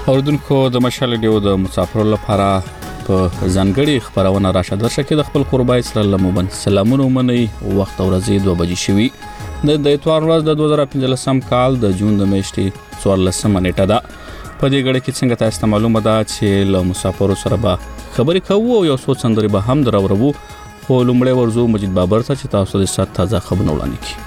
اوردونکو د مشال ډیو د مسافرو لپاره په ځانګړي خبرونه راشه درشه کې د خپل قربای سره لمبن سلامونه مني وخت ورځې 2 بجې شوي د اتوار ورځ د 2015 کال د جون د میاشتې 14 نیټه ده. په دې غړي کې څنګه تاسو ته معلومه ده چې له مسافرو سره به خبرې کوو او یو څو څندري به هم دراورو. خو لومړی ورزو مجید بابر ته چې تاسو د سات تازه خبرونه وړاندې کړئ.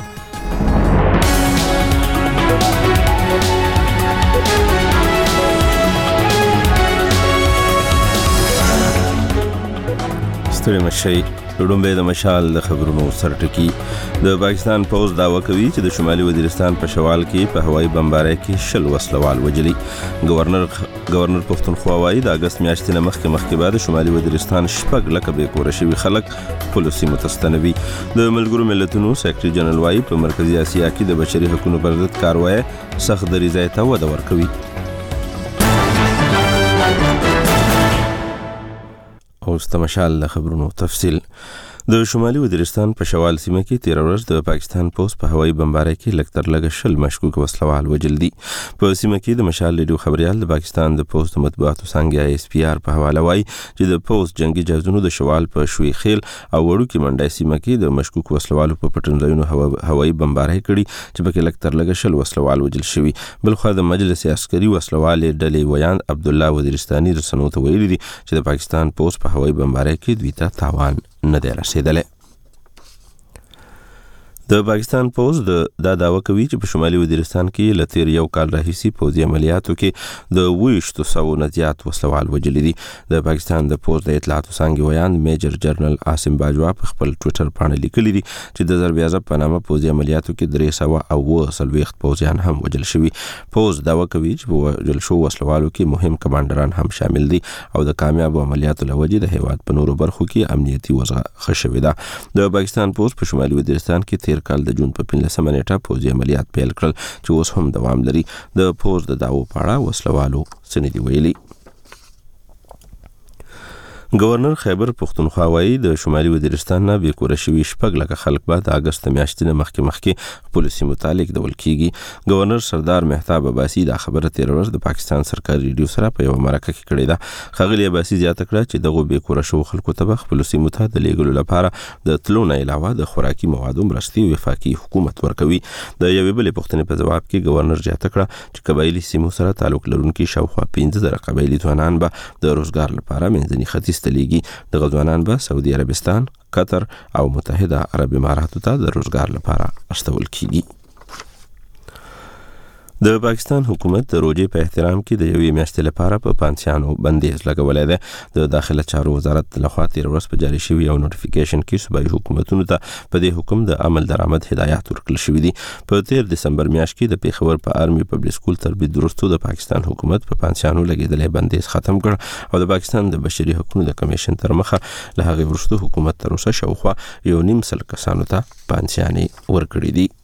ستړي مشي لومبه د مشال د خبرونو سرټکی. د پاکستان پوز داوا کوي چې د شمالي وزیرستان په شوال کې په هوایي بمبارۍ کې 10 وسلوال وجلي. گورنر پښتونخوا وايي د اگست میاشتې نه مخکې بعد شمالي وزیرستان شپږ لکه به کور شوی خلک خپل سیمه تستنوي. د ملګرو ملتونو سیکریټري جنرال وايي په مرکزی اسیا کې د بشري حقوقو پر ضد کاروایی سخت دریځ ته وده ورکوي. اوس د مشال خبرونو تفصیل. د شمالي وزیرستان په شوال سیمه کې 13 ورځ د پاکستان پوز په هوایي بمبارۍ کې لکتر لګ شل مشکوک وسلوال وجل دي. په سیمه کې د مشال ریډیو خبريال د پاکستان د پوز د مطبوعاتو څنګه SPR په حواله وایي چې د پوز جنگي جهازونو د شوال په شوي خیل او وړو کې منډای سیمه کې د مشکوک وسلوالو په پټنځایونو هوایي بمبارۍ کړي چې په کې لکتر لګ شل وسلوال وجل شوی. بلخو د مجلس عسکري وسلوال ډلې ویان عبد الله وزیرستاني رسنیو ته ویلي دي چې د پاکستان پوز په هوایي بمبارۍ کې دوی ته تاوان نه دی رسیدلی. د پاکستان پوز د داوا کوي چې په شمالي وزیرستان کې لتیر یو کال راهیسي پوزي عملیاتو کې د 200 نه زیات وسلوال وجلي دي. د پاکستان د پوز د اطلاعاتو څنګه ویان میجر جنرال عاصم باجوا په خپل ټوئیټر باندې لیکلي دي چې د ضرب اعظم په نامه پوزي عملیاتو کې 300 پوزیان هم وجل شوي. پوز داوا کوي چې په وجل شو وسلوالو کې مهم کمانډران هم شامل دي او د کامیاب عملیاتو لوجې د هیواد په نورو برخو کې امنیتي وضع ښه شوې ده. د پاکستان پوز په شمالي وزیرستان کې کال د جون په 15 نیټه پوزي عملیات پیل کړل چې اوس هم دوام لري. د پوز د داو پاړه وسلوالو سندي ویلي. گورنر خیبر پختونخوا وايي د شمالي وزیرستان نه به کور شوی شپږ لکه خلک بعد اگست میاشتې نه مخکې پولیسي متعلق ډول کیږي. گورنر سردار مهتاب عباسي دا خبره 13 ورځ د پاکستان سرکاري ریډیو سره په یو مرکه کې کړې ده. خغلی عباسي زیاته کړه چې دغه به کور شو خلکو ته پولیسي متعلق لګولو لپاره د تلونه علاوه د خوراکي موادو مرستي وفاقي حکومت ورکوي. د یوې بلې پوښتنې په جواب کې گورنر زیاته کړه چې قبایلی سیمو سره تعلق لرونکي شاوخوا 15,000 قبایلی ځوانان به د روزګار لپاره منځني ختیځ تلیږي. د غزوانان به سعودي عربستان، قطر او متحده عرب اماراتو ته د روزګار لپاره استول کیږي. د پاکستان حکومت د روزې په احترام کې د یوې میاشتې لپاره په پانسیانو بندیز لګولای دی. د داخله چارو وزارت لخوا 13 ورځ په جاری شوی یو نوټیفیکیشن کې صوبایي حکومتونو ته په دې حکم د عمل درآمد هدایت ورکړل شوې دي. په 13 دسمبر میاشت کې د پیښور په آرمي پبلک سکول تربیت وروسته د پاکستان حکومت په پانسیانو لګیدلې بندیز ختم کړ او د پاکستان د بشري حقوقو د کمیشن تر مخه له هغه وروسته حکومت تر اوسه شاوخوا 1.5 کسانو ته پانسیانې ورکړې دي.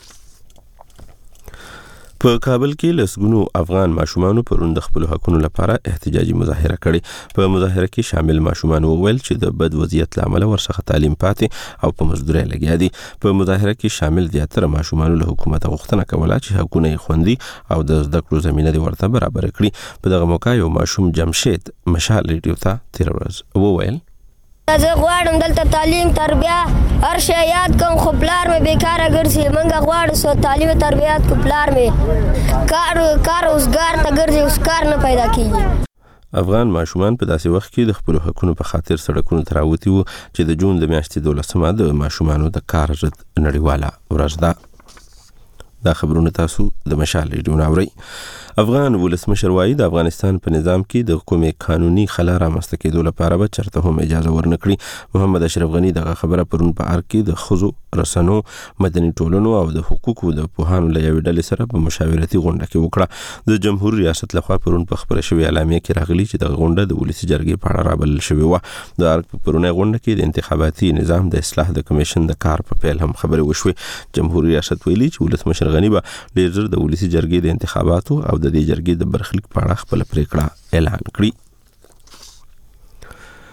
په کابل کې لسګونو افغان ماشومانو پرون د خپل حقوقو لپاره احتجاجي مظاهره کړې. په مظاهره کې شامل ماشومان وویل چې د بد وضعیت لامل ورڅخه تعلیم پاتې او په مزدوري لګیا دي. په مظاهره کې شامل زیاتره ماشومان له حکومت غوښتنه کوله چې حقوقونه یې خوندي او د زده کړو زمينه دي ورته برابر کړي. په دغه موقع یو ماشوم جمشید مشال ریډیو ته 13 ورځ وویل زه غواړم دلته تعلیم تربیه هر شی یاد کوم خو پلار مې بیکاره ګرځي. منګه غواړو سو تعلیم تربیات کو پلار مې کار روزګار ته ګرځي اوس کار نه پیدا کیږي. افغان ماشومان په داسې وخت کې د خپل حقوقو په خاطر سړکونو ته راوتي وو چې د جون د میاشتې 12مه د ماشومانو د کار ضد نړیواله ورځ ده. دا خبرونه تاسو د مشال ریډیو ناوري. افغان ولسمشر وايي د افغانستان په نظام کې د کومې قانوني خلا رامنځته کېدو لپاره به چرته هم اجازه ورنکړي. محمد اشرف غنی دغه خبره پرون په ارګ کې د خزو رسنو مدني ټولنو او د حقوقو د پوهانو له یوې ډلې سره په مشاورتي غونډه کې وکړه. د جمهور ریاست لخوا پرون په خبره شوې اعلامیه کې راغلي چې د غونډه د ولسی جرګې په اړه رابلل شوې و. د ارګ په پرونی غونډه کې د انتخاباتي نظام د اصلاح د کمیشن د کار په پیل هم خبرې وشوې. جمهور ریاست ویلي چې ولسمشر غنی به ډېر ژر د ولسی جرګې د انتخاباتو او د دې جرګې د برخلیک په اړه خپل پریکړه اعلان کړي.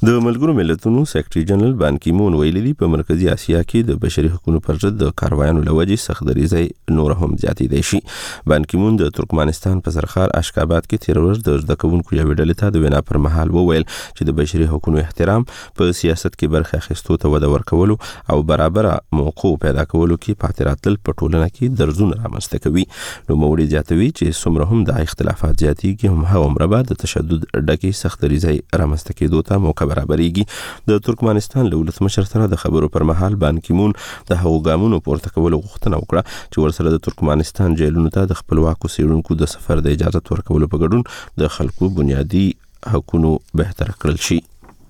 د ملګرو ملتونو سیکریټري جنرال بان کی مون ویلي دی په مرکزی اسیا کې د بشري حقوقو پر ضد د کاروایانو لوجې سخت دریځي نور هم زیاتېدای شي. بان کی مون د ترکمنستان په سرخار اشکاباد کې تیر ورځ د زده کوونکو یوې ډلې ته د وینا پر مهال وویل چې د بشري حقوقو احترام په سیاست کې برخه اخیستو ته وده ورکولو او برابر موقع پیدا کولو کې پاتې راتلل په ټولنه کې درزونه رامنځته کوي. نو موري زیاتوي چې څومره هم د اختلافات زیاتېږي هم هغه عمره بعد د تشدد ډکې سخت دریځي رامنځته کېدو ته موقع برابرېږي. د ترکمنستان له ولسمشر سره د خبرو پر مهال بان کی مون د هغو ګامونو پورته کولو غوښتنه وکړه چې ورسره د ترکمنستان جیلونو ته د خپلواکو څېړونکو د سفر د اجازه ورکولو په ګډون د خلکو بنیادي حقوقو بهتر کړل شي.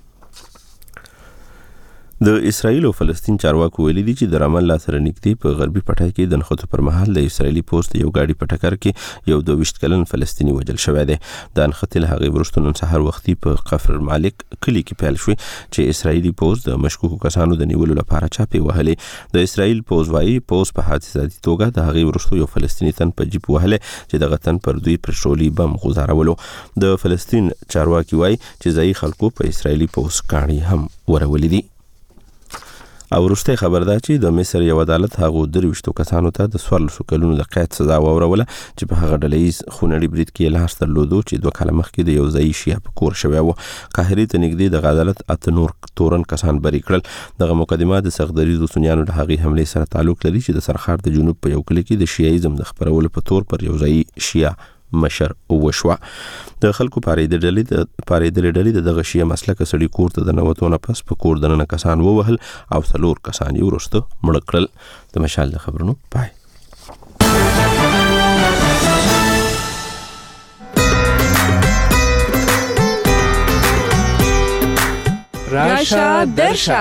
د اسرایل او فلسطین چارواکو ویلي دي چې د رام الله سره نږدې په غربي پټای کې د نښتو پر مهال د اسرایلی پوسټ یو گاډي په ټکر کې یو 22 کلن فلسطینی وژل شوی دی. د نښتې له هغې وروسته نن سهار وختي په قفر مالک کلي کې پیل شوې چې اسرایلی پوسټ د مشکوکو کسانو د نیولو لپاره چاپې وهلې. د اسرایل پوسټ وايي پوسټ په حادثاتي توګه د هغې وروسته یو فلسطینی تن په جیب وهلې چې دغه تن پر دوی پټرولي بم غځارولو. د فلسطین چارواکي وايي چې ځایي خلکو په اسرایلی پوسټ کاڼي هم ورولې دي. او وروسته خبر ده چې د مصر یو عدالت هغه 23 کسانو ته د 14 کلونو د قید سزا وروله چې په هغه ډلهیز خونړي برید کې لاس درلودو چې 2 کاله مخکې د یو ځای شیعه په کور شوی و. قاهرې ته نږدې د عدالت اته نور تورن کسان بری کړل. دغه مقدمه د سخدریزو سنیانو د هغې حملې سره تعلق لري چې د سرخار د جنوب په یو کلی کې د شیعیزم د خپرولو په تور پر یو ځای شیعه مشر وشوه. د خلکو پارېدلې ډلې دغه شیعه مسلکه سړي کور ته د نوتو نه پس په کور دننه کسان ووهل او 4 کسان یې وروسته مړه کړل. د مشال د خبرونو پای. راشه درشه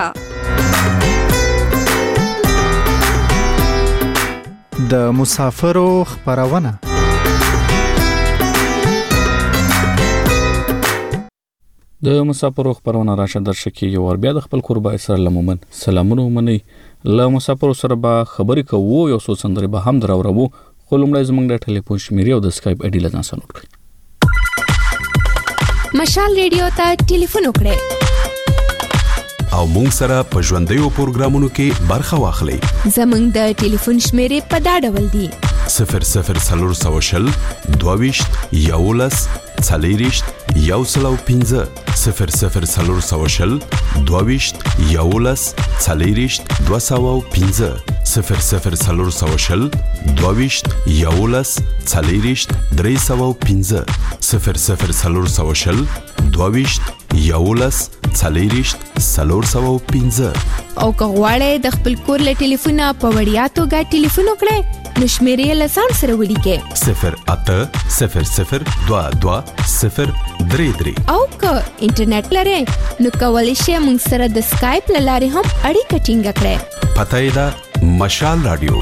د مسافرو خبرونه. د مسافرو خبرونه راشه درشه کې یو ور بیا د خپل قربای سره لمومن سلامونه ومني. له مسافرو سره به خبرې کوو یو څو سندرې به هم دراورو. خو لومړی زموږ د ټلیفون شمیرې او د سکایپ اډي له ځان سره نوٹ کړئ. مشال ریډیو ته ټلیفون وکړئ او مونږ سره په ژوندیو پروګرامونو کې برخه واخلئ. زموږ د ټلیفون شمیرې په دا ډول دي: 00 22 11 40 105 00 22 11 40 205 00 22 11 40 305 00 22 11 40 305. او که غواړئ د خپل کور له ټلیفونه په وړیا توګه ټلیفون وکړئ نو شمیرې له ځان سره ولیکئ 0800 22 033. او که انټرنیټ لرئ نو کولی شئ موږ سره د سکایپ له لارې هم اړیکه ټینګه کړئ. پته یې ده مشال رادیو.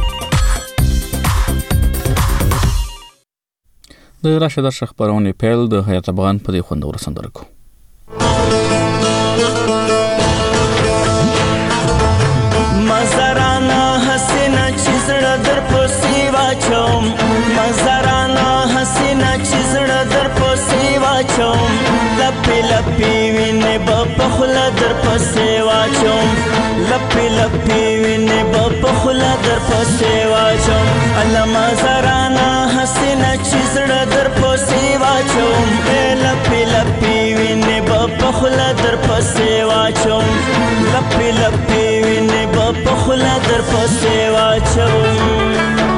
د راشه درشه خبرونه پیل د حیات افغان په دې خوندور سندره کو. مزرانا حسینا چیزړه در پوسی واچوم مزرانا حسینا چیزړه در پوسی واچوم لپی لپی وینه په خلا در پوسی واچوم لپی لپی وینه په خلا در پوسی واچوم الله مزرانا حسینا چیزړه در پوسی واچوم لپی لپی وینه په خلا در پوسی واچوم لپی لپی وینه په خلا در پوسی واچوم.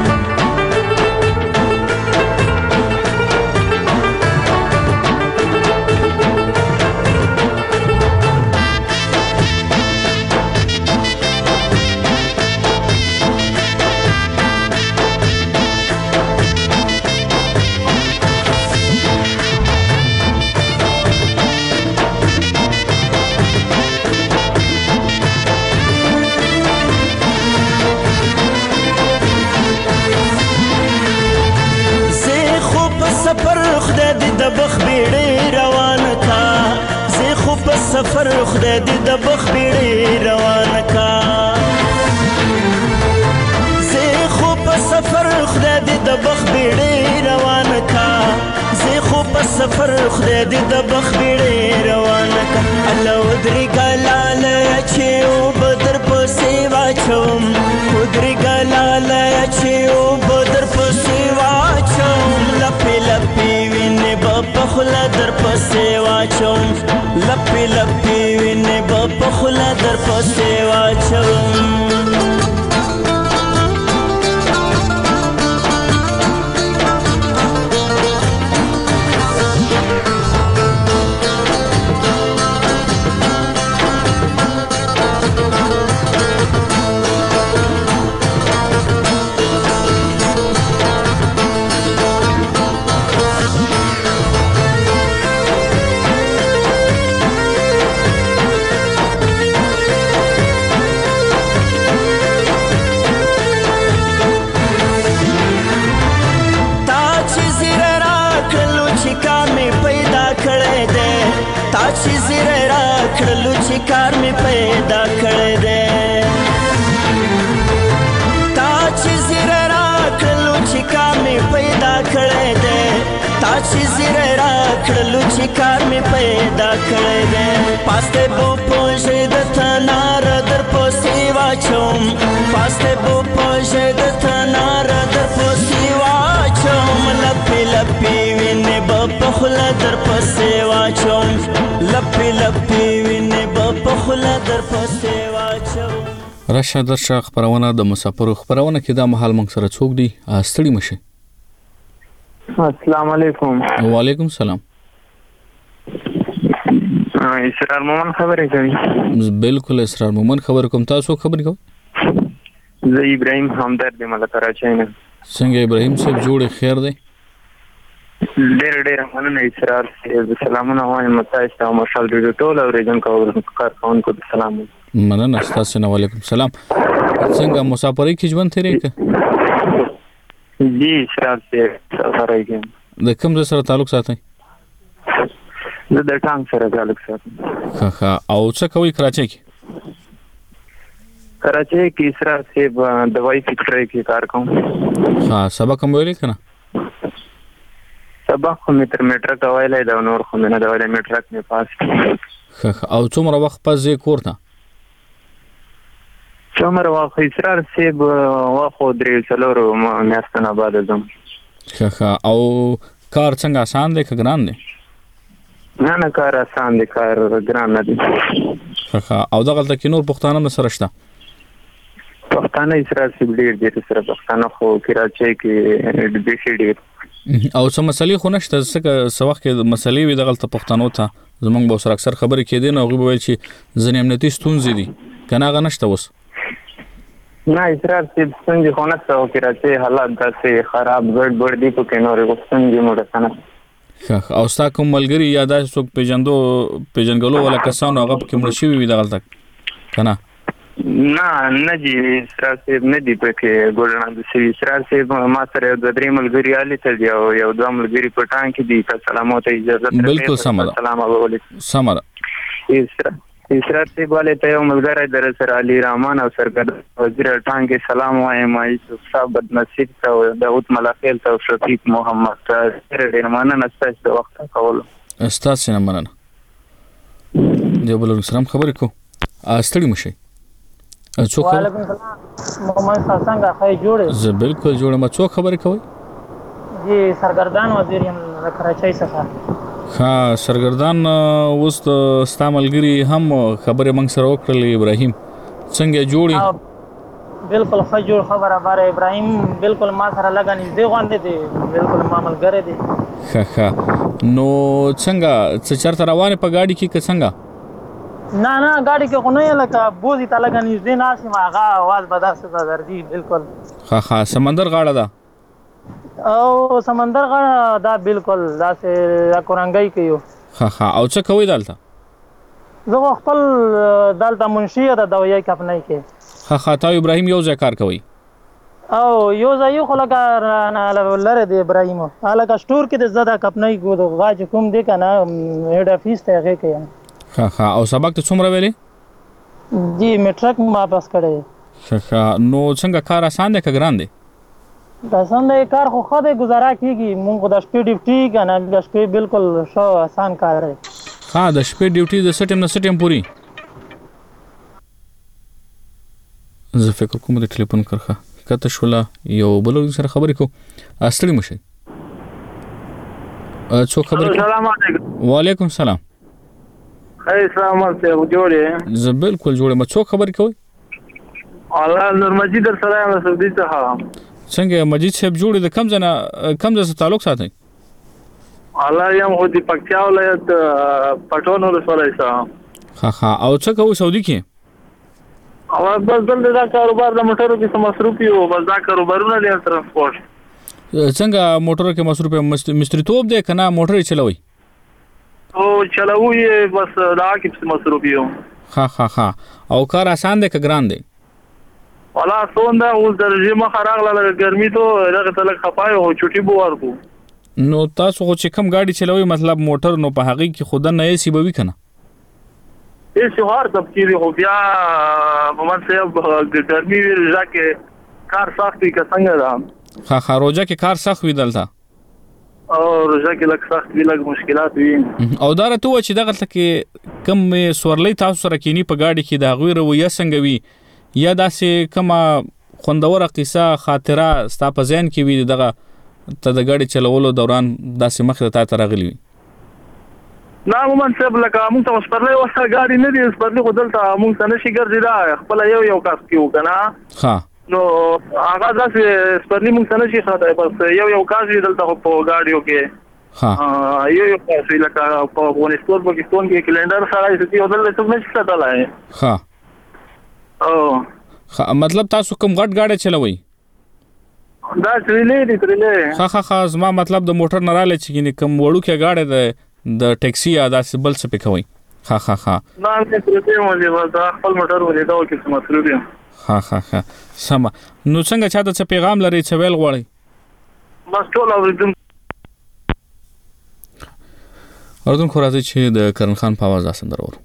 سفر خدای دې د بخ بیړې روان کا زه خو په سفر خدای دې د بخ بیړې روان کا زه خو په سفر خدای دې د بخ بیړې روان کا الله ودرې واچوم لپې لپې وینې به په خوله در پسې واچوم چې زیره را کړلو چې کار مې پیدا کړی دی تا چې زیره را کړلو چې کار مې پیدا کړی دی تا چې زیره را کړلو چې کار مې پیدا کړی دی پاسته بو پوجې د تنار در پسې واچوم پاسته بو پوجې د تنار در پسې واچوم لپې لپې وینې به په خوله در پسې واچوم لپې لپې وینې به په خوله در پسې واچوم راشه درشه خبرونه د مسافرو خبرونه کې دا مهال موږ سره څوک دی ستړي مشه السلام علیکم وعلیکم السلام اسرار مومن خبرې کوي بالکل اسرار مومن خبر کوم تاسو خبرې کوئ زه ابراهیم همدرد یم له کراچۍ نه څنګه ابراهیم صاحب جوړ خیر دی ډېر مننه اسرار صاحب سلامونه وایم تاسو ته مشال ډېر ټول اوریدونکو کارکونکو ته سلام مننه تاسو نه وعلیکم السلام څنګه مسافرۍ کې ژوند تیرې ک جی اسرار صاحب سفرای کې د کوم ځای سره تعلق ساتي زه د ټانګ سره تعلق ساتم ښه او څه کوي کراچۍ کې اسرار صاحب دوايي فیکټری کې کار کوم ها سبق کوم ویلې کنه سبق خو مې تر میټرک ویلې دا نور خو مې نه دا ویلې میټرک مې پاس او څومره وخت پس یې کورته څومره وخت اسرار صاحب واخو درې څلور میاشتې بعد زم او کار څنګه آسان دی که ګران دی نه کار آسان دی کار ګران نه دی او دغلته کې نور پښتانه هم سره شته پښتانه اسرار صاحب ډېر سره پښتانه خو کراچۍ کې ډېر او څه مسلې خو نشته څه وخت کې مسلې وي دغلته پښتنو ته زمونږ به سره اکثر خبرې کېدې نو هغوی به ویل چې ځینې امنیتي ستونزې دي که نه هغه نشته اوس نه اسرار صاحب ستونزې خو نشته او کراچۍ حالات داسې خراب ګډوډ دي پکې نورې ستونزې مو ډېرې نه او ستا کوم ملګري یا داسې څوک پیژنګلو والا کسانو هغه پکې مړه شوي وي دغلته که نه نه جی اسرار صاحب نه دی پکې ګوډنا د سوي اسرار صاحب ما سره د درې ملګري علي ته دی او یو دوه ملګري په ټانګ کې دي که سلامو ته اجازه درکړئ بالکل سم ده سلام علیکم سم ده اسرار صاحب والے ته یو ملګری در سره علي رحمان او سرګر وزیر ټانګ کې سلام وایم یوسف صاحب بدنصیب ته داود ملافیل ته شفیق محمد ته ډېر مننه ستاسو د وخت کولو ستاسو نه مننه دی بل سلام خبرې کو ستړي مشي وعلیکم السلام محمد څنګه خای جوړ زه بالکل جوړ ما څو خبرې کوي جی سرګردان وزیر یم کراچۍ څخه ها سرګردان اوس د استعمالګری هم خبره موږ سره وکړلې ابراهیم څنګه جوړي بالکل ښه جوړ خبره بار ابراهیم بالکل ما سره لګا نږدې غونډې دي بالکل ما ملګری دي ښه نو څنګه څه چرته روانه په گاډي کې که څنګه نه گاډي کې خو نه لکه بوزي ته لګا نږدې ناسم هغه आवाज بداسه درځي بالکل ښه سمندر غاړه ده او سمندر غاړه دا بالکل داسې کورنګي کوي ښه او څه کوي دلته زه خپل دلته منشي د دویي کپنۍ کې ښه تا ابراهیم یو ځای کار کوي او یو ځای خو لکه لره دی ابراهیم هغه سٹور کې د زده کپنۍ کو د غاج کوم دی کنه هډ افیس ته هغه کوي ښه او سبق ته څومره ویلې جی میټرک واپس کړی ښه نو څنګه کار آسان دی که ګران دی دا څنګه کار خو خدای گزاره کیږي مونږ د شپې ډیوټي کنه د شپې بالکل شو آسان کار دی ها د شپې ډیوټي د سټیم نه سټیم پوری زه فکر کوم د ټلیفون کرخه کته شولا یو بل سره خبرې کو اصلي مشه څو خبرې السلام علیکم وعلیکم السلام اسلام ته جوړې زه بالکل جوړه ما څوک خبر کوي الله نور مجید در سره یم سعودي ته څنګه مجید صاحب جوړه د کم ځای تعلق ساتي الله یم خو د پکتیا ولایت پټون ولسوالۍ سره ها او څه کوي سعودي کې او بس دلته دا کاروبار د موټرو کې مصروف یو بس دا کاروبارونه دي ترانسپورت څنګه موټر کې مصروف مستری توپ دی کنه موټر چلوي او چلوي بس دا کې مصروف یو ها او کار آسان دی که ګران دی ولا سوندا اوس درجه ما خراغله ګرمي ته هغه تلک خپای او چټي بو ورکو نو تاسو خو چې کم گاډي چلوي مطلب موټر نو په هغه کې خود نه یې سیبوي کنه ای شهر تب کې خو بیا مومن صاحب ګرمي ځکه کار سختي که څنګه ده ها روزه کې کار سخت وي دلته او روزه کې لږ سخت وي لږ مشکلات وي او دا راته و چې دغه کې کم سورلې تاسو سره کینی په گاډي کې دا غوي رویه څنګه وي یا داسې کومه خوندوره قصه خاطره ستا په ذهن کې وي دغه ته د گاډي چلولو دوران داسې مخ ته ترغلی وي نه مومن صاحب لکه موږ ته سپرلې وسه گاډي نه دي سپرلې خو دلته موږ ته نشي ګرځي دا خپل یو کاس کیو کنه ها نو هغه داسې سپرلې موږ ته نشي خاطر بس یو کاس دلته په گاډیو کې ها یو کاس لکه په افغانستان کې کلندر سره چې یو دلته څه نشي ساتلای ها او مطلب تاسو کوم غټ گاډي چلوي دا ترلې ها زما مطلب د موټر نه رااله چې کوم وړو کې گاډي د ټیکسي یا داسې بل څه پکوي ها نه ترلې مولې دا خپل موټر ولې دا کې څه مطلب دی ها سم نو څنګه چاته څه پیغام لري چې ویل غواړي بس ټول اوریدم خو راځي چې د کرن خان په आवाज اسندر ورو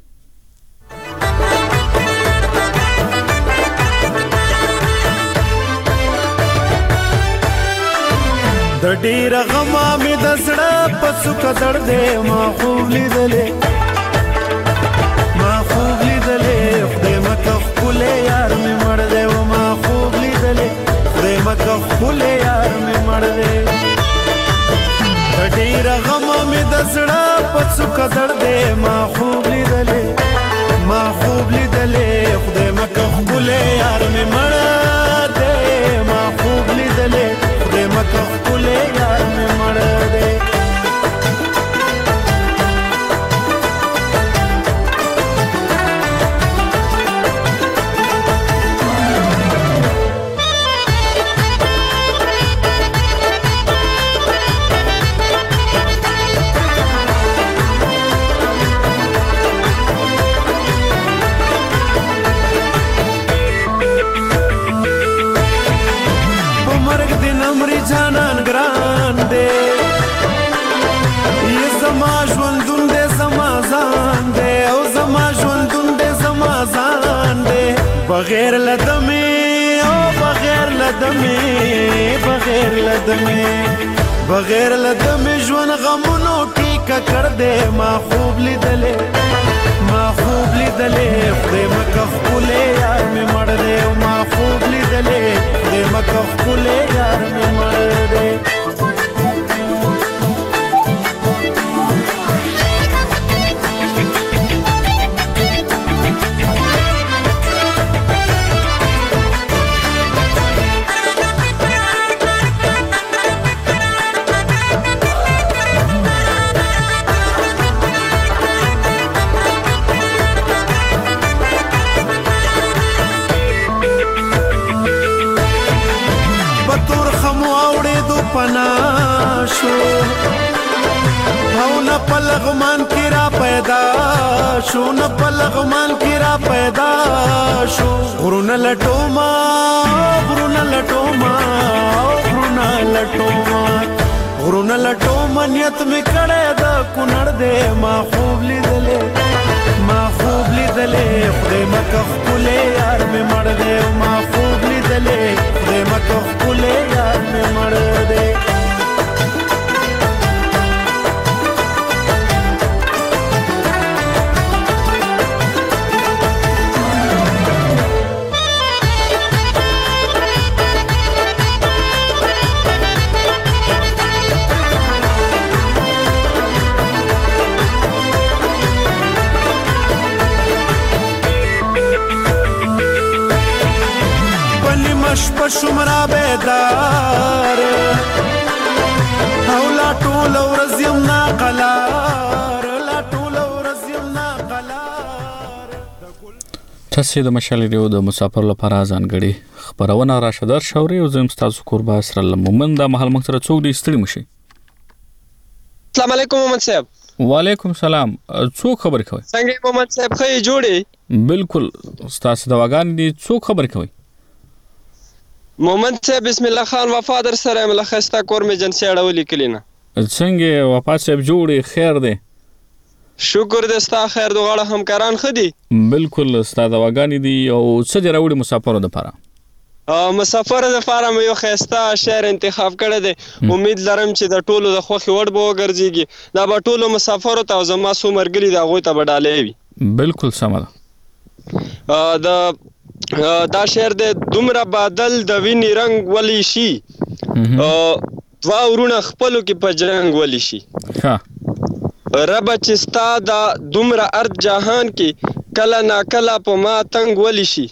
د ډیر غما می د زړه پسو کډړ دې ما خوب لیدلې خدای مکه خپل یار می مړ دې و ما خوب لیدلې خدای مکه خپل یار می مړ دې د ډیر غما می د زړه پسو کډړ دې ما خوب لیدلې خدای مکه خپل یار می مړ دې ما خوب لیدلې خدای مکه خپل یار می مړ دې جانان ګران دې ی زما ژوندون دې زما ځان دې او زما ژوندون دې زما ځان دې بغیر لدمه او بغیر لدمه ژوند غمونو ټیکا کړ دې ما خوب لیدلې خدای مکه خپل یار می مړ دې ما خوب لیدلې خدای مکه خپل یار می مړ دې پناشو او نه پلغمان کی را پیدا شو غرونه لټوما نیت می کړه د کونړ دې ما خوب لیدلې خدای مکه خپل یار می مړ دې ما خوب لیدلې خدای مکه خپل یار می مړ دې شپه شمرا بیدار او لا ټول ورځ یم ناقلار لا ټول ورځ یم ناقلار. تاسو د مشال ریډیو د مسافر لپاره ځانګړي خبرونه راشدار شوري او زم تاسو قربا سره لمومن د محل مکتر څوک دي ستړي مشي. السلام علیکم محمد صاحب. وعلیکم سلام. څوک خبر کوي؟ څنګه محمد صاحب خې جوړي؟ بالکل تاسو د واغان دي څوک خبر کوي؟ محمد صاحب بسم الله خان وفادر سره ملخصتا کور می جنسي اړولې کلینا. څنګه وفا صاحب جوړي خیر دی؟ شکر دې ستا خیر دغه همکاران خدي؟ بالکل ستا د واغان دي او څه دی راوړي مسافرو د لپاره؟ مسافر د لپاره مې یو خسته شهر انتخاب کړی دی. امید لرم چې د ټولو د خوخي وړ به وګرځيږي. دا به ټولو مسافرو ته زما سو مرګلي دا غوي ته بدالې وي. بالکل سم ده. دا شهر د دومره بادل د ویني رنگ ولی شي. دوا ورونه خپلو کې په جنگ ولی شي. ها رب چې ستا دا دومره ارض جهان کې کله نا کله په ما تنگ ولی شي.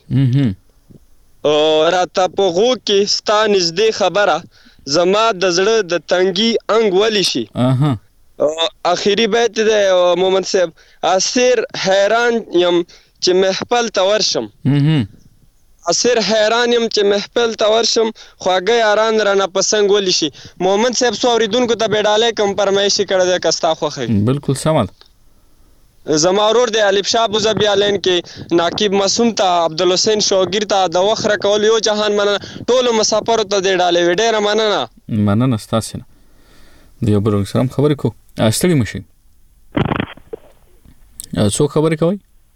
راته په غو کې ستا نږدې خبره زما د زړه د تنګي انګ ولی شي. اخیری بیت د محمد صاحب اسیر حیران یم چې محفل ته ورشم. اسیر حیران یم چې محفل ته ورشم خواږه یاران رانه پسنګ ولی شي. محمد صاحب سو اوریدونکو ته بیډاله کم پرمایشي کړه د کستا خوخه. بالکل سم ده. زما ورور د الف شاه ابو ظبیالین کې ناقب معصوم ته عبدالحسین شوګیر ته د وخره کول یو جهان مننه ټول مسافرو ته د ډاله وډیره مننه ستاسو نه دی یو بل سلام خبرې کو استړي مشي. څو خبرې کوي؟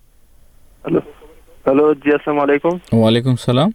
هلو جی السلام علیکم. وعلیکم سلام.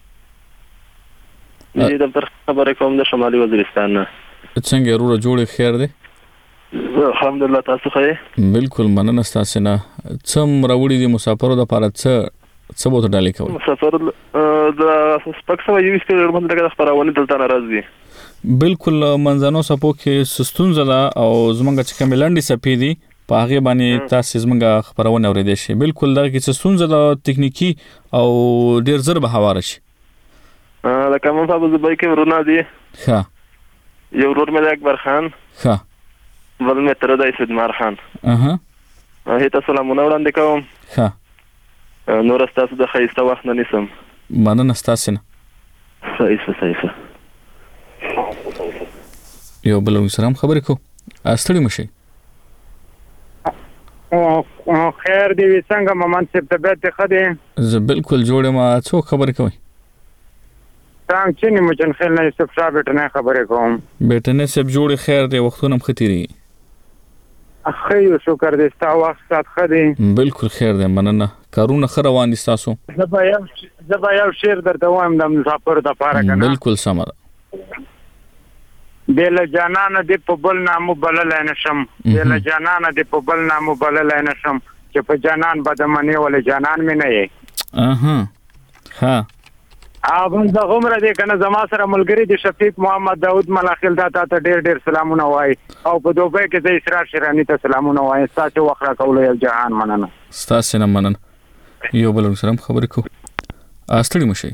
جی دفتر خبرې کوم د شمالي وزیرستان نه. څنګه ورور جوړ خیر دی؟ الحمدلله تاسو ښه؟ بالکل مننه تاسو نه. څم راوړي دي مسافرو د لپاره څه بوته ډالې کوي؟ مسافر د سپکسو یو سپیر باندې د خبرونه دلته ناراض دي. بالکل منځنو سپو کې سستون زده او زمونږ چې کملندې سپې دي په هغه باندې تاسو زمونږ خبرونه اورېدې شي. بالکل دا کې سستون زده تکنیکی او ډیر زر به هوار شي. لکه مون صاحب زبای کې ورونه دي. ها یو ورور مې اکبر خان. ها ول مې تر دای سیدمار خان. هیته سلامونه وړاندې کوم. ها نور تاسو د خیسته وخت نه نیسم. مننه تاسو نه. صحیح. یو بل سلام خبرې کو استړي مشي. خیر دی څنګه محمد صاحب طبيعت خدي؟ زه بالکل جوړه ما څو خبرې کوي؟ څنګه چې مچن خل نه یوسف صاحب ته خبرې کوم. بیٹنه سب جوړ خیر دی وختونه مختيري. اخی شکر دې ستا وخت سات خدي. بالکل خیر دی مننه. کارونه خروان دي تاسو؟ زبا یو شعر درته وایم د مسافر د پاره کنه. بالکل سم ده. دل جانان دې په بل نامو بلل نشم. دل جانان دې په بل نامو بلل نشم چې په جانان بدمنه ول جانان مې نه یې. ها اوبن د عمر دې کنه زما سره ملګری دي شفیق محمد داود ملاخیل دا ته ډېر سلامونه وای او په دوبه کې د اسرار شرانی ته سلامونه وای. تاسو وخره کول یو جهان مننه. تاسو نه مننه. یو بل سلام خبرې کو استړي مشي.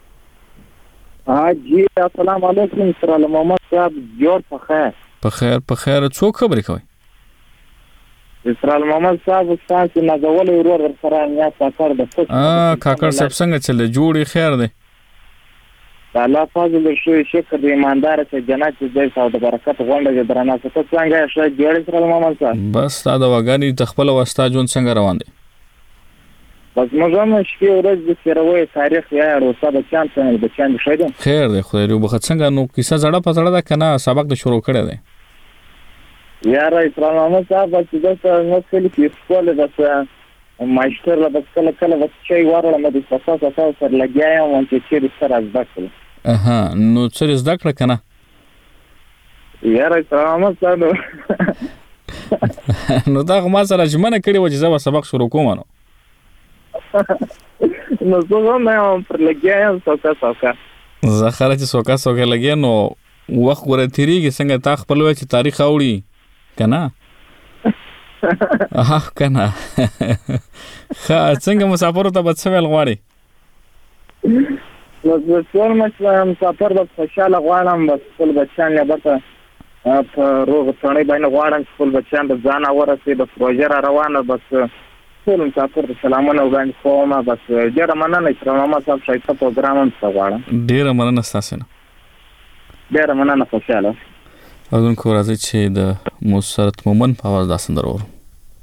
جی السلام علیکم سر محمد صاحب جوړ په خیر څوک خبرې کوي؟ اسرائیل محمد صاحب تاسو نه غول ورور سره یا کاکړ د کاکړ صاحب څنګه چل جوړي خیر دی؟ الله فضل شو شکر دې ایماندار ته جنت دې او د برکت غونډه درنه څه څنګه شو جوړ اسرائیل محمد صاحب؟ بس دا د وګانی تخپل واسطه جون څنګه روان دي؟ بس موږ هم شپې ورځ د سیروي تاریخ یا روسا د چان څنګه د چان شه دي. خیر دی خو یو بخښ څنګه نو کیسه زړه پزړه ده کنه سبق د شروع کړی دی. یاره اسلام محمد صاحب چې تاسو نو کلی کې سکول بس ماستر لا بس کله بس چي واره مې د تاسو سره لګیایم چې سره ځکه. نو څه زده کړ کنه؟ یاره اسلام محمد صاحب نو دا ما سره جمعنه کړی و چې زما سبق شروع کوم نو. نو زه نه پر لګیایم څوکا. زه خره چې څوکا لګیا نو وخت ګره تیریږي څنګه تا خپل وای چې تاریخ اوړي کنه. کنه څنګه مسافر ته بچ ویل غواړي؟ ټول مسافر بس خوشاله غواړم، بس خپل بچیان له بته په روغ څنګه باندې غواړم خپل بچیان د ځان اورسي، بس پروژه را روانه، بس ټول مسافر ته سلامونه وړاندې کوم. بس ډېره مننه چې ما صاحب شایسته پروګرام هم څنګه ډېره مننه تاسو نه. ډېره مننه خوشاله. اذن کو راځي چې د مسرت مومن په आवाज دا سندره ورو.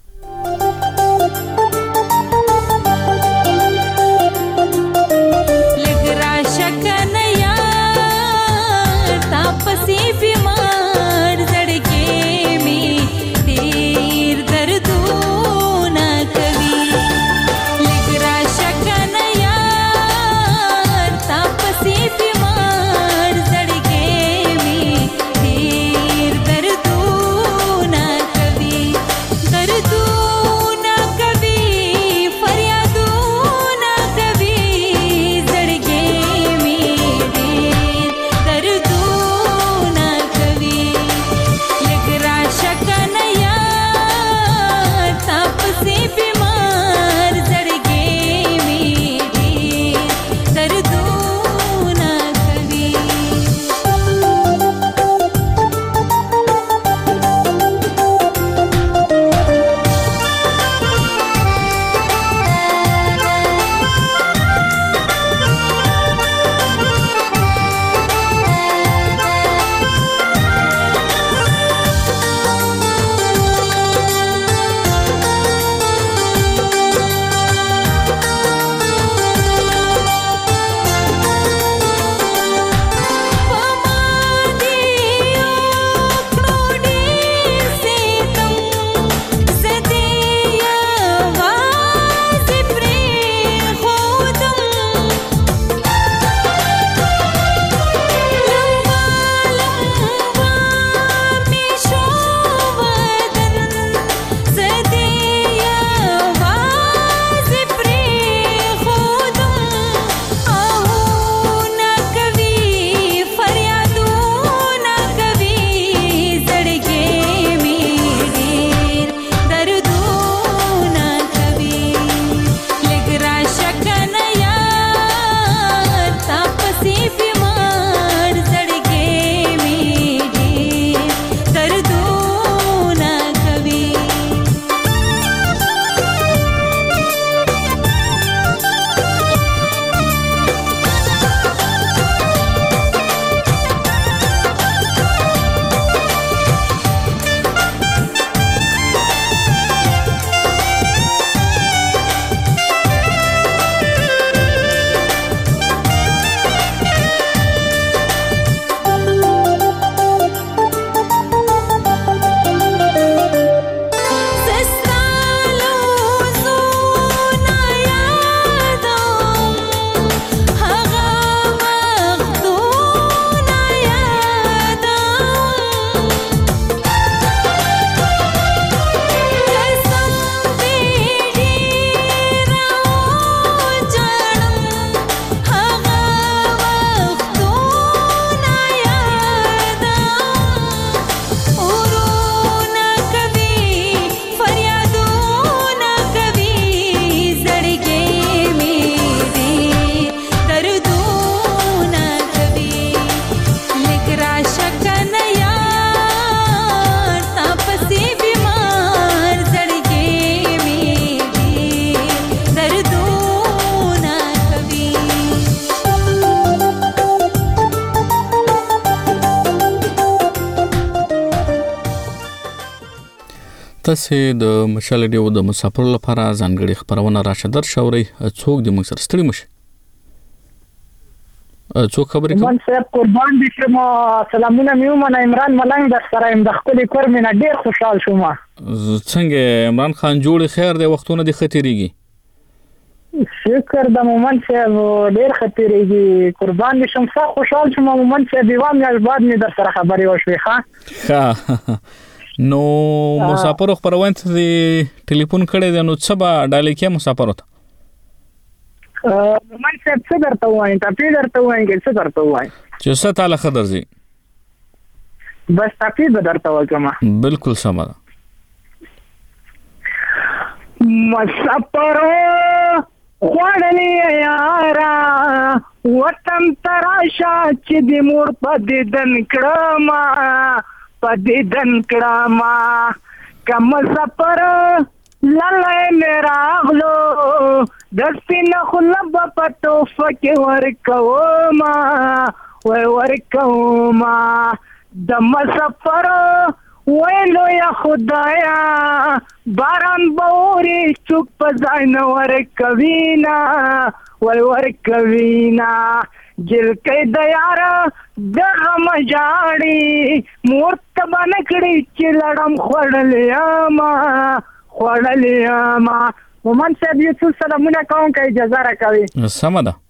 تاسو د مشال ډیو د مسافر لپاره ځانګړي خبرونه راشه در شوري څوک د موږ سره ستړي مشه څوک خبرې کوي من صاحب قربان دي شم سلامونه میومن عمران ملنګ در سره د خپل کور مینه ډیر خوشحال شوم څنګه عمران خان جوړ خیر د وختونه د خطرېږي شکر د مومن صاحب ډیر خطرېږي قربان دي شم څه خوشحال شوم مومن صاحب دیوام یا بعد می در سره خبرې وشوي ها نو مسافر خبرونه ته ټلیفون کړی دی نو څه به ډالې کې مسافر ته من صاحب څه درته وایم ته درته وایم څه درته وایم چې څه تعالی خبر زی بس تاپی به درته وایم بالکل سم ده مسافر خوړلې یارا وطن تراشه چې د مور په دیدن کړما کم سفر للی مې راغلو د سپینه خوله به په توفه کې ورکوما د مسافر ویلو یا خدایا باران به اوري څوک په ځای نه ورکوینا جلکۍ د یاره دغه مجاړي مور ته به نه کړي چې لړم خوړلی یما مومن صاحب یو څو سلامونه کوم که اجازه راکوي سمه ده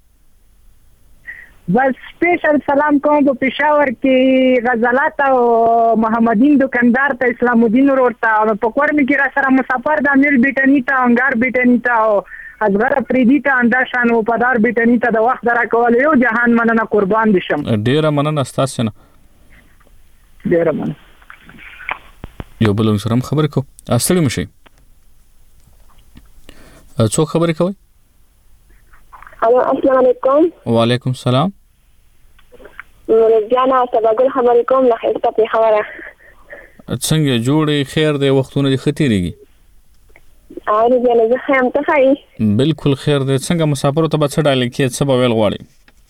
بس سپیشل سلام کوم په پېښور کې غزلات او محمدین دکاندار ته اسلام الدین ورور ته په کورمې کې را سره مسافر د امیر بیټني ته انګار بیټني ته او ازغر پریدي ته انداشان او پدار بیټني ته د وخت راکول یو جهان مننه قربان دي شم ډیره مننه ستاسو نه ډیره مننه یو بل سره خبرې کو اصلي مشي څو خبرې کوي السلام علیکم وعلیکم السلام جانا سباګل خبرې کوم له خسته په خبره څنګه جوړې خیر دی وختونه دي ختیریږي اړ دې نه زه هم ته خای بالکل خیر دی څنګه مسافر ته بچ ډالې کې څه به ویل غواړي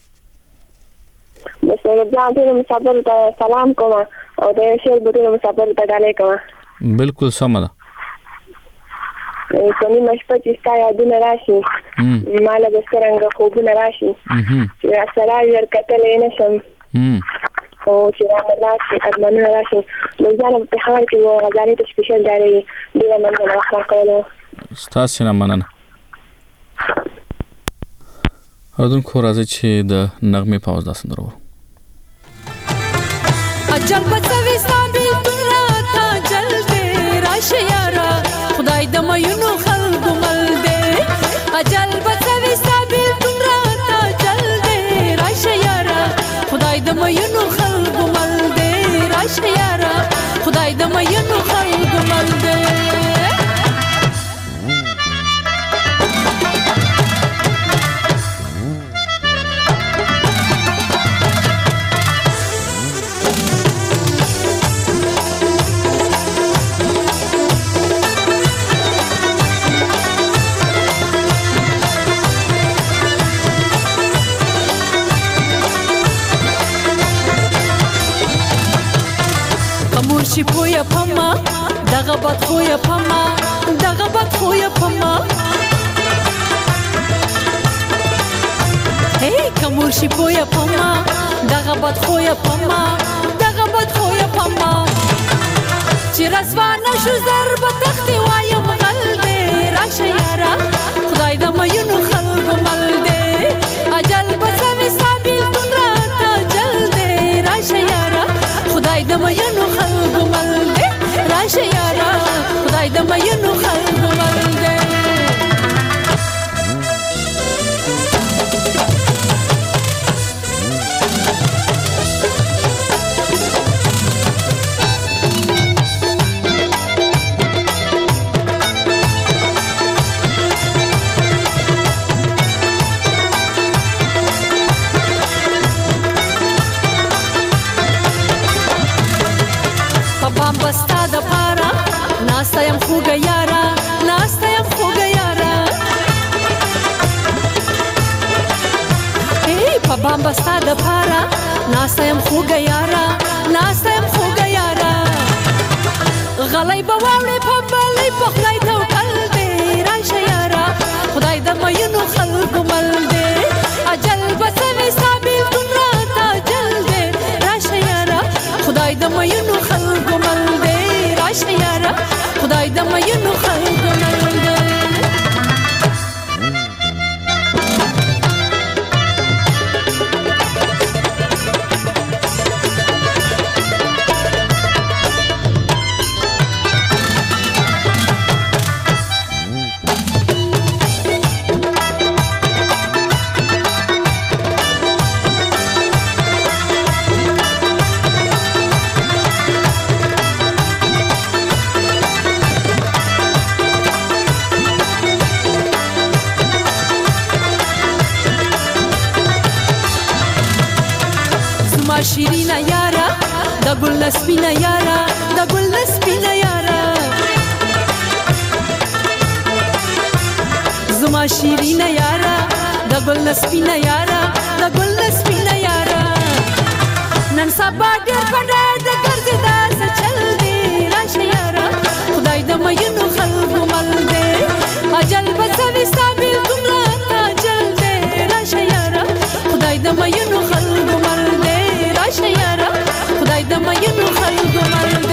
بس جان ته مسافر ته سلام کوم او د شیر بوتو مسافر ته ډالې کوم بالکل سم ده کومې مشپه چې ستا یادونه راشي مالا د سترنګ خوبونه راشي چې سره ورکتلې نه شم او چې راملات ارمانونه راشي نو ځان په حال کې و غزالې ته سپیشل ډالې ډېره مننه وکړه کولو ستاسو نه مننه اردن خو راځي چې د نغمه پاوز داسې درو اجل بچوي ثابت راته جلدي راشه یارا خدای د مینو خلق مل دې اجل بچوي ثابت راته جلدي راشه یارا خدای د مینو خلق مل دې راشه یارا خدای د مینو خلق مل دې شي پویا پما دغه بد خویا پما هی کمور شي پویا پما دغه بد خویا پما چې رسوانه شو ضرب تختی وایم غل دې راشه یارا خدای د مینو خلق مل دې اجل بسوي ثابت راته جل دې راشه یارا خدای د مینو خلق مل دې راشه یارا خدای د مینو خلق مل دې بستا د پارا ناستایم خوګه یارا ای په بام بستا د پارا ناستایم خوګه یارا غلای به واړې په بلې په خدای توکل دې راشه یارا خدای د مینو خلق مل دې اجل بسوي ثابت راته جل دې راشه یارا خدای د مینو خلق مل دې راشه یارا خدای د مینو خلق مل دې زما شیرینه یاره د ګل سپینه یاره د ګل سپینه یاره زما شیرینه یاره د ګل سپینه یاره د ګل سپینه یاره نن سبا ډېر پډه د ګرځي داس چل دی راشه یاره خدای د مینو خلکو مل دی اجل بسوي ستابل دومره اجل دی راشه یاره خدای د مینو خلکو مل دی راشه یاره خدای د مینو خلکو مل دی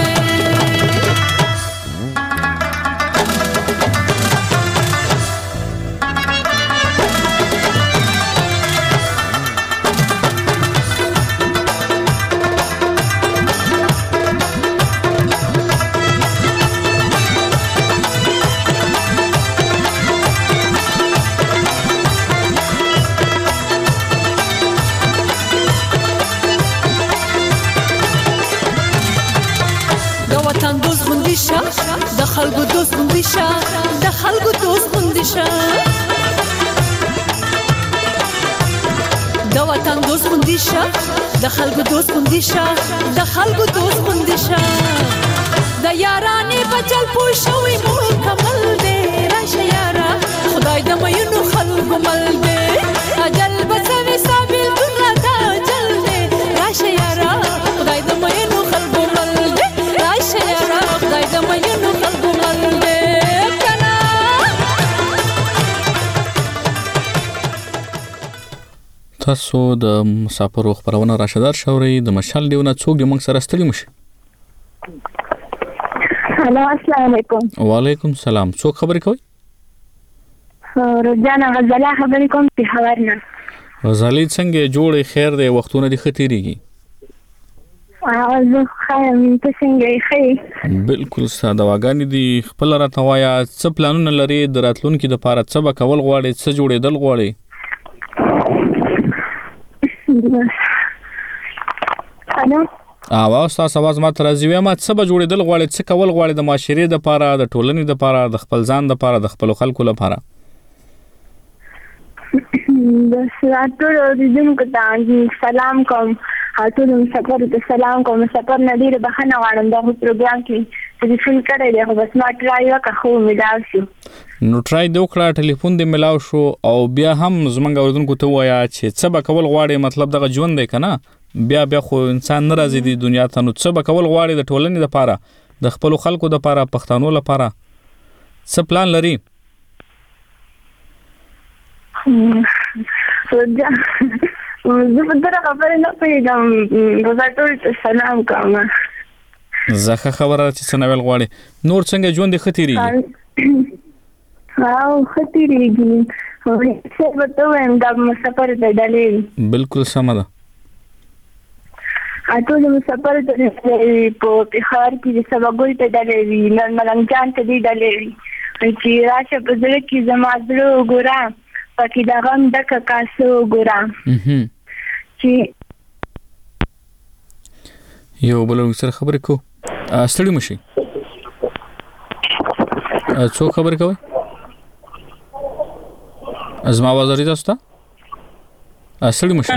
د خلکو دوست غوندې شه د خلکو دوست غوندې شه د وطن دوست غوندې شه د خلکو دوست غوندې شه د خلکو دوست غوندې شه د یارانې بچل پوه شوی مکمل دی راشه یاره خدای د مینو خلکو مل دی اجل بسوي ستابل دومره د اجل دی راشه یاره خدای د مینو خلکو مل دی راشه یاره خدای د مینو خلکو مل دی کنه تاسو د مسافرو خبرونه راشدار شوري د مشال دیونه څوک د موږ سره ستړي مشه. هلو السلام علیکم. وعلیکم السلام. څوک خبرې کوي؟ روزانه غزاله خبرې کوم په خبرنه. غزالې څنګه جوړې خیر دی وختونه دي ختیریږي؟ زه خایم ته څنګه ښه؟ بالکل ساده واګانی دي خپل راته وایا څه پلانونه لري د راتلونکي د پاره څه به کول غواړي څه جوړېدل غواړي؟ الو اواز تاسو आवाज ما تر ازوی ما څه به جوړېدل غواړي څه کول غواړي د معاشري د پاره د ټولنې د پاره د خپل ځان د پاره د خپل خلکو لپاره؟ د ساتو دې سلام کوم ټول مسافر ته سلام کوم مسافر نډیر بخنه غواړم دا پروګرام کې چې فون کړی دی خو بس ما ټرای وکړ خو ملاو شو نو ټرای دې وکړه ټلیفون دې ملاو شو او بیا هم زمونږ اوردونکو ته وایا چې څه به کول غواړي مطلب دغه ژوند دی کنه بیا خو انسان ناراضي دی دنیا ته نو څه به کول غواړي د ټولنې لپاره د خپل خلکو لپاره پښتنو لپاره څه پلان لري؟ زه په دغه خبره نه پوهېږم زه ټول ته سلام کوم زه خبره چې څه نویل غواړي نور څنګه ژوند دې ښه تېرېږي؟ او ښه تېرېږي څه به ته ووایم دا مسافر ته ډلې بالکل سمه ده ټول مسافر ته په پېښور کې د سباګل ته ډلې وي ملنګ جان ته دې ډلې وي چې راشه په زړه کې زما زړه وګوره پکې د غم ډکه کاسه وګوره چې یو بل سره خبرې کو ستړي مشي څو خبرې کوي ازما आवाज لري تاسو ته ستړي مشي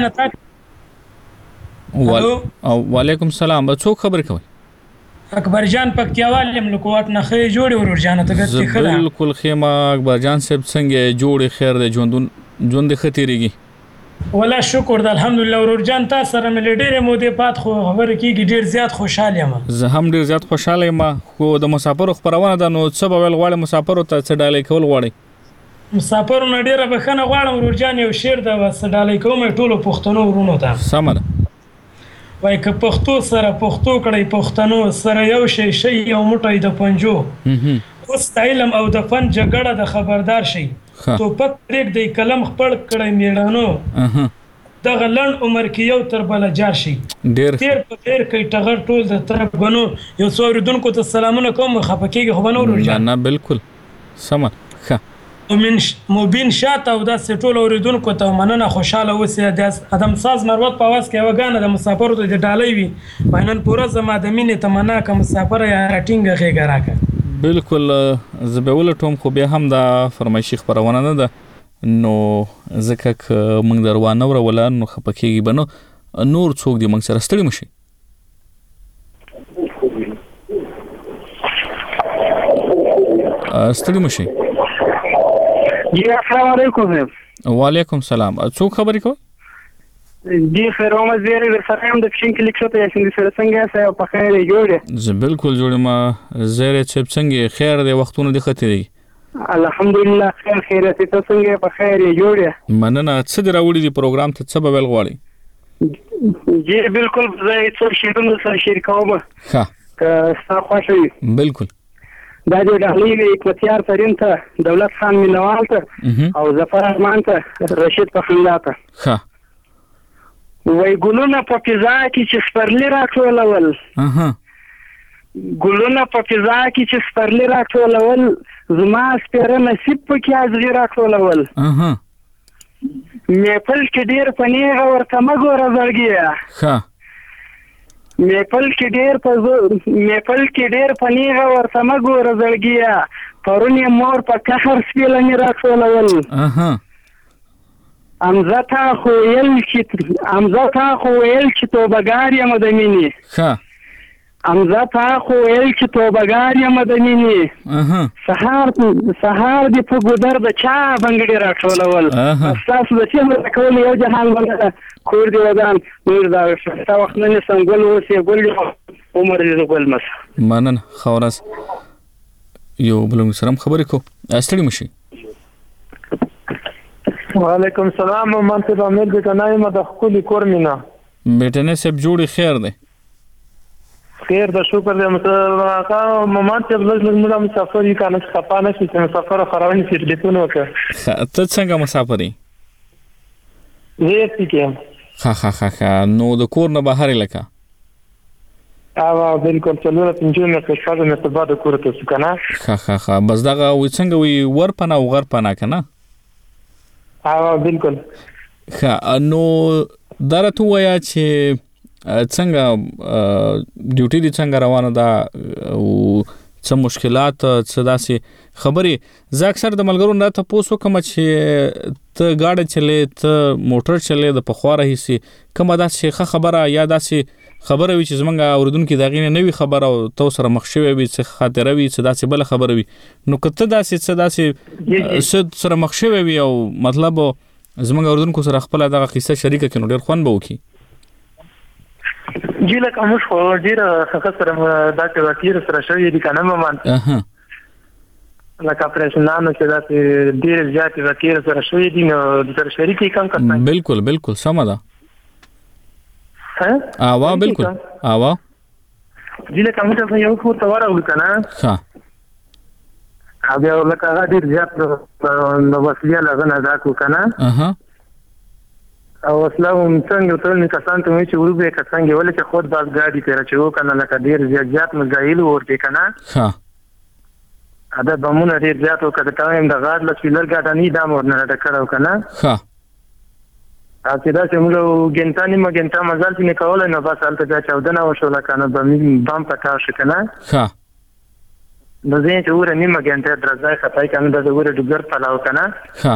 وعلیکم السلام څو خبرې کوي اکبر جان پکتیاوال ملکوات نه خې جوړي ورور جان ته ګټي خلا بالکل خېما اکبر جان صاحب څنګه جوړي خیر دې ژوند ختیریږي ولا شکر د الحمدلله ورور جان تاسو سره مې ډېرې مودې پات خو خبره کیږي ډېر زیات خوشاله یم زه هم ډېر زیات خوشاله یم خو د مسافرو خبرونه ده نو څه به ویل غواړي مسافرو ته څه ډالۍ کول غواړي مسافرو نه ډېره بخښنه غواړم ورور جان یو شعر ده بس ډالۍ کوم ټولو پښتنو ورونو ته سمه ده وای که پښتو سره پښتو کړی پښتنو سره یو شی یو موټی د پنجو اوس علم او د فن جګړه د خبردار شي توپک پرېږدی قلم خپل کړی میړانو دغه لنډ عمر کې یو تر بله جار شي تیر په تیر کوي ټغر ټول د طرف بنو یو څو اورېدونکو ته سلامونه کوم خفه کېږي خو به نه ورور جان نه بالکل سمه ښه مبین شاته او داسې ټول اورېدونکو ته مننه خوشحاله اوسئ د ادم ساز مروت په اواز کې یوه ګانه د مسافرو ته د ډالۍ وي وایي نن پوره زما د مینې تمنا که مسافره یا راټینګه غېږه راکړه بالکل زه به ولټوم خو بیا هم دا فرمایشي خپرونه نه ده نو ځکه که موږ در وانه وروله نو خفه کېږي به نو نور څوک دی موږ سره ستړي مشي ستړي مشي جی السلام علیکم وعلیکم السلام څوک خبرې کوي جی خیر محمد زیری در سره هم د فشین کلیک شته یاسین سره څنګه سه په خیر جوړه زه بالکل جوړ ما زیری چې څنګه خیر دی وختونه د خته دی الحمدلله خیر ته څنګه په خیر جوړه مننه څه دی راوړي دی پروګرام ته څه به ول غواړي جی بالکل زه څو شیرونو سره شریکوم ها که تاسو خوښوي بالکل دا د ډهلی اکوتیار ترين ته دولت خان مینوال ته او ظفر ارمان ته رشید پخندا ته ها وای ګلونه په فضا کې چې سپرلی راټولول ګلونه په فضا کې چې سپرلی راټولول زما سپیره نصیب پکې ازغی راټولول میپل کې ډیر پنیغه ورته مګوره زړګیه ها میپل کې ډیر پنیغه ورته مګوره زړګیه پرونی مور په قهر سپیلنی راټولول امزه تا خو ویل چې توبګار یم د مینې امزه تا خو ویل چې توبګار یم د مینې سهار دی په ګودر د چا بنګړي راټولول تاسو د چې کول یو جهان باندې کور دی ودان نور دا تا وخت نه سنگول اوسې ګل عمر دې ګل مس منن خورس یو بلوم سلام خبرې کو استړي مشي وعلیکم السلام مانته د امیر د کنای ما د خپل کور مینا بیٹنه سب جوړي خیر ده خیر د شکر دې مته مانته بلځ موږ مسافر یې کنه صفانه چې مسافر خراونی چې لیکونه وکړه ته څنګه مسافر یې زه پکې ها نو د کور نه بهر لکه بالکل څلور پنځونه په شاده مې په باد کور ته کنه ها بس دغه و څنګه وي ورپنه او غرپنه کنه بالکل نو درته ویا چې څنګه ډیوټي دي څنګه روانه ده او څه مشکلات څه داسې خبرې زه اکثر د ملګرو نه ته پوسو کوم چې ته گاډي چلې ته موټر چلې د پخواره هيسي کومه داسې خبره یا داسې خبره وي چې زمونږ اوریدونکو دغه نه وی خبره او تو سره مخ شوی وي څه خاطره وي څه داسې بل خبره وي نو کته داسې سره مخ شوی وي او مطلب زمونږ اوریدونکو سره خپل دغه قصه شریکه کړي ډیر خوان به وکي جی لکه موږ خو ډیر خاصه دا چې وکیر سره شوی دي کنه ممان لکه پرېشنانو چې دا ډیر زیات وکیر سره شوی دي نو د سره شریکي کم کړه بالکل سم ده آوا بالکل آوا جی لکه موږ یو څو تواره وکنه ها بیا لکه هغه ډیر زیات نو وسیله لغنه دا کو کنه او اسلام څنګه ټول نه کسان ته چې وربه کسان کې ولې چې خود باز ګاډي تیر چې وکنه لکه ډیر زیات مزایل ورته کنه ها ادا بمونه ډیر زیات وکړه ټایم د غاډ لکه لرګا نه دا مور نه ډکړو کنه ها اته دا چې موږ ګنټانی مګنټا مزال چې نکول نه بس الته دا 14 وشو لکه بم پتا شو کنه ها نو زه چې ور نیمه ګنټه درځای خپای کنه د ور ډګر پلاو کنه ها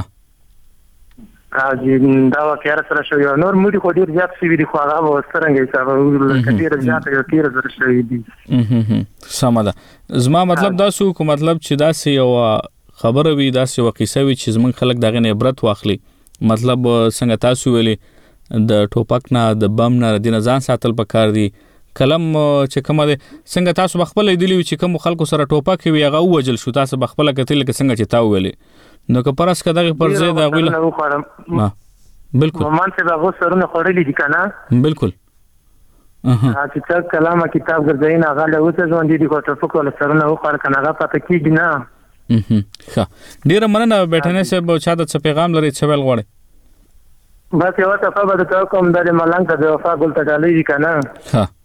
دا واقعا سره شو یو نور موږ خو ډیر زیات سی ویډیو خو هغه وسترنګ حساب لکه ډیر زیات یو تیر سره شوی دي سمه زما مطلب دا سو کو مطلب چې دا سی یو خبره وي دا سی وقیسه وي چې زمون خلک دغه نه عبرت واخلي مطلب څنګه تاسو ویلي د ټوپک نه د بم نه د ځان ساتل پکار دي کلم چې کومه څنګه تاسو بخپل لیدلی چې کوم خلکو سره ټوپک وي هغه وجل شو تاسو بخپل کتل کې څنګه چې تاو ویلي نو که پرس کداغه پر ځای دا غوله بالکل مان ته هغه سرونه خورلې دي کنه بالکل چې څنګه کلامه کتاب ګرځین هغه له اوسه ځوان دي کو ټوپک ولا سرونه وخور کنه هغه پته کیږي نه ډیر مننه بیٹنه سه چا د پیغام لري چې ول غوړي بس یو ته په بده کوم د ملنګ د وفا ګل ته ډالې کنه ها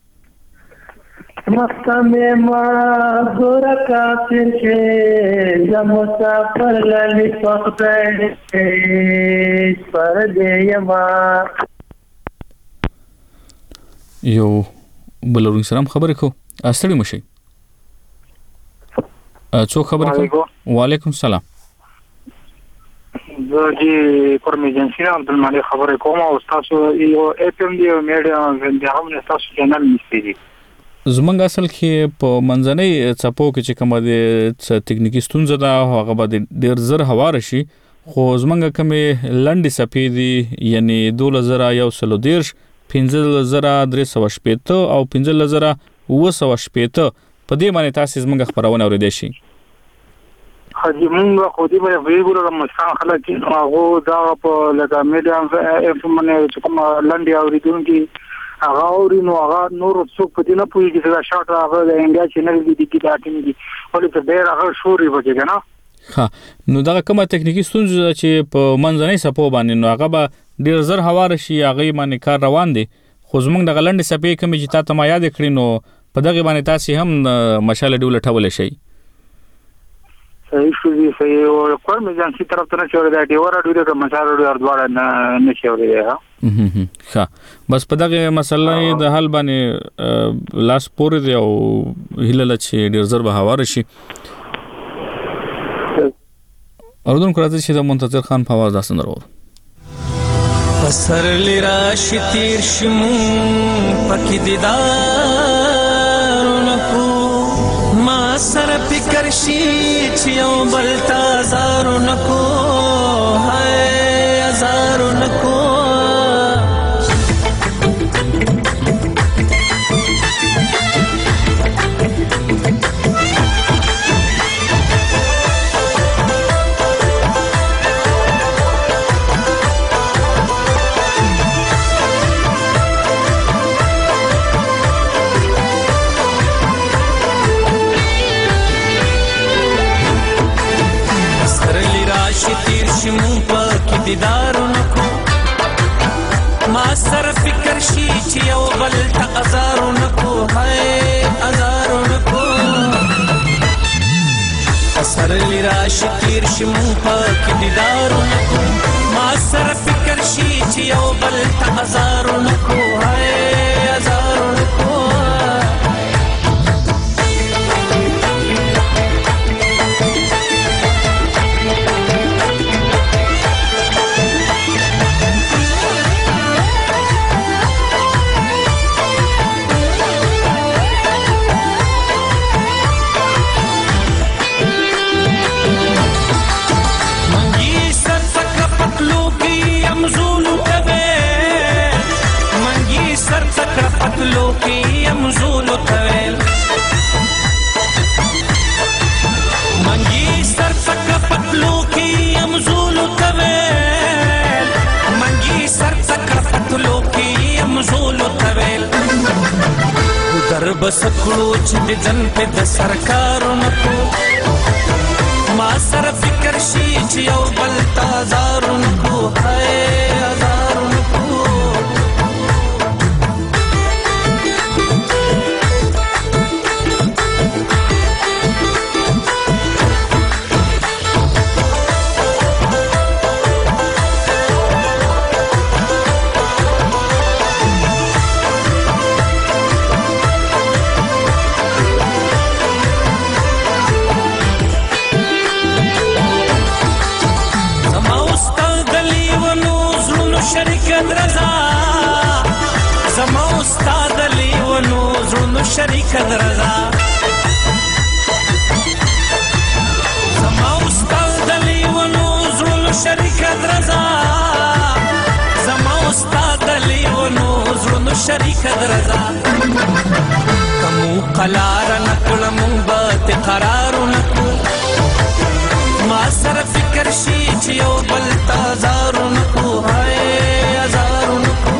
مستمع ما گورا کافر کے یا مسافر للی پخدر پر دیما یو بلورین سلام خبر کو استړي مشي څو خبر کو وعلیکم السلام جی کورم ایجنسی نه عبدالمالک خبرې کوم او تاسو یو اف ام دی او میډیا د هم تاسو چینل نشته دي زمونږ اصل کې په منځنۍ څپو کې چې کومه د تکنیکی ستونزه ده هغه به ډیر زر هوار شي خو زمونږ کومه لنډې څپې دي یعنی 2113 15380 او 15980 په دې باندې تاسو زمونږ خبرونه اوریدئ شي حاجی مونږ خو دې باندې ویګورو مسان خلک هغه دا په لګا میډیا اف باندې چې کوم لنډي اوریدونکي هغه اورینو هغه نور څوک په دې نه پوهیږي چې دا شاټ هغه د انډیا چینل دی کې دا ټیم دي ولې ته ډېر هغه شوري وځي کنه ها نو دا کومه تکنیکی ستونزه چې په منځنۍ سپو باندې نو هغه به ډیر زر هوار شي هغه باندې کار روان دي خو زمونږ د غلند سپې کوم چې تاسو ما یاد کړی نو په دغه باندې تاسو هم مشاله ډول ټول شي صحیح شو دي صحیح او کوم ایجنسی طرف ته نه چورې دا ډیور ډیور مشاله ډیور دواړه نه چورې ها ښه بس په دغه مسله د حل باندې لاس پورې دی او هیله چې ډیر زر به هوار شي اردن کراځي چې د منتظر خان په आवाज داسن درو پسر لراشی تیر شمو پکی دیدار نکو ما سر فکر شی چیو بلتا زارو نکو ہے ازارو نکو دیدارو نکو ما سر فکر شی چی او بلتا ازارو نکو ہے ازارو نکو اثر لی راش تیر شمو پاک دیدارو نکو ما سر فکر شی چی او بلتا ازارو نکو ہے ازارو نکو لوکی امزولو تویل منگی سر تک پتلو کی امزولو تویل منگی سر تک پتلو کی امزولو تویل در بسکلو چند جن پہ د سرکارو نکو ما سر فکر شی چیو بلتا زارو نکو ہے ازارو نکو شریک درزا زما استاد علی و نوزل شریک درزا زما استاد علی و نوزل شریک درزا کمو قلار نکلمو بات قرار نکو ما سر فکر شی چیو بلتا زارو نکو ہے ازارو نکو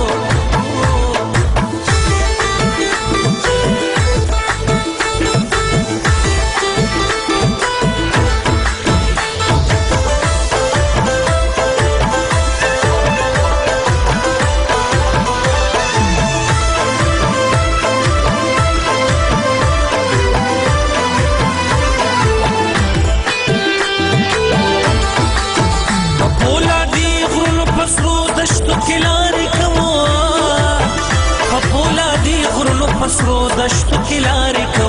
پسرو دشتو کلاری کو